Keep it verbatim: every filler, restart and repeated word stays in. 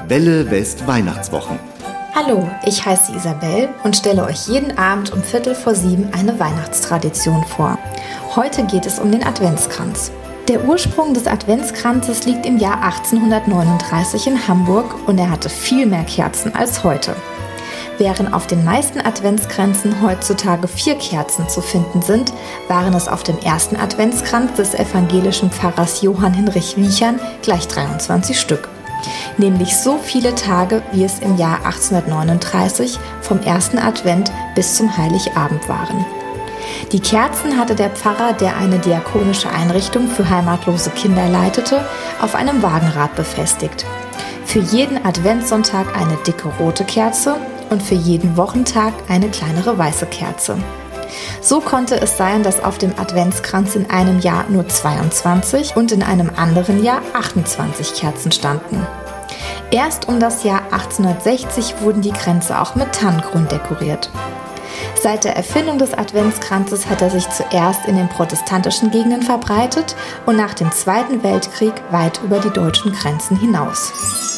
Welle West Weihnachtswochen. Hallo, ich heiße Isabel und stelle euch jeden Abend um Viertel vor sieben eine Weihnachtstradition vor. Heute geht es um den Adventskranz. Der Ursprung des Adventskranzes liegt im Jahr achtzehnhundertneununddreißig in Hamburg und er hatte viel mehr Kerzen als heute. Während auf den meisten Adventskränzen heutzutage vier Kerzen zu finden sind, waren es auf dem ersten Adventskranz des evangelischen Pfarrers Johann Hinrich Wiechern gleich dreiundzwanzig Stück. Nämlich so viele Tage, wie es im Jahr achtzehnhundertneununddreißig vom ersten Advent bis zum Heiligabend waren. Die Kerzen hatte der Pfarrer, der eine diakonische Einrichtung für heimatlose Kinder leitete, auf einem Wagenrad befestigt. Für jeden Adventssonntag eine dicke rote Kerze und für jeden Wochentag eine kleinere weiße Kerze. So konnte es sein, dass auf dem Adventskranz in einem Jahr nur zweiundzwanzig und in einem anderen Jahr achtundzwanzig Kerzen standen. Erst um das Jahr achtzehnhundertsechzig wurden die Kränze auch mit Tannengrün dekoriert. Seit der Erfindung des Adventskranzes hat er sich zuerst in den protestantischen Gegenden verbreitet und nach dem Zweiten Weltkrieg weit über die deutschen Grenzen hinaus.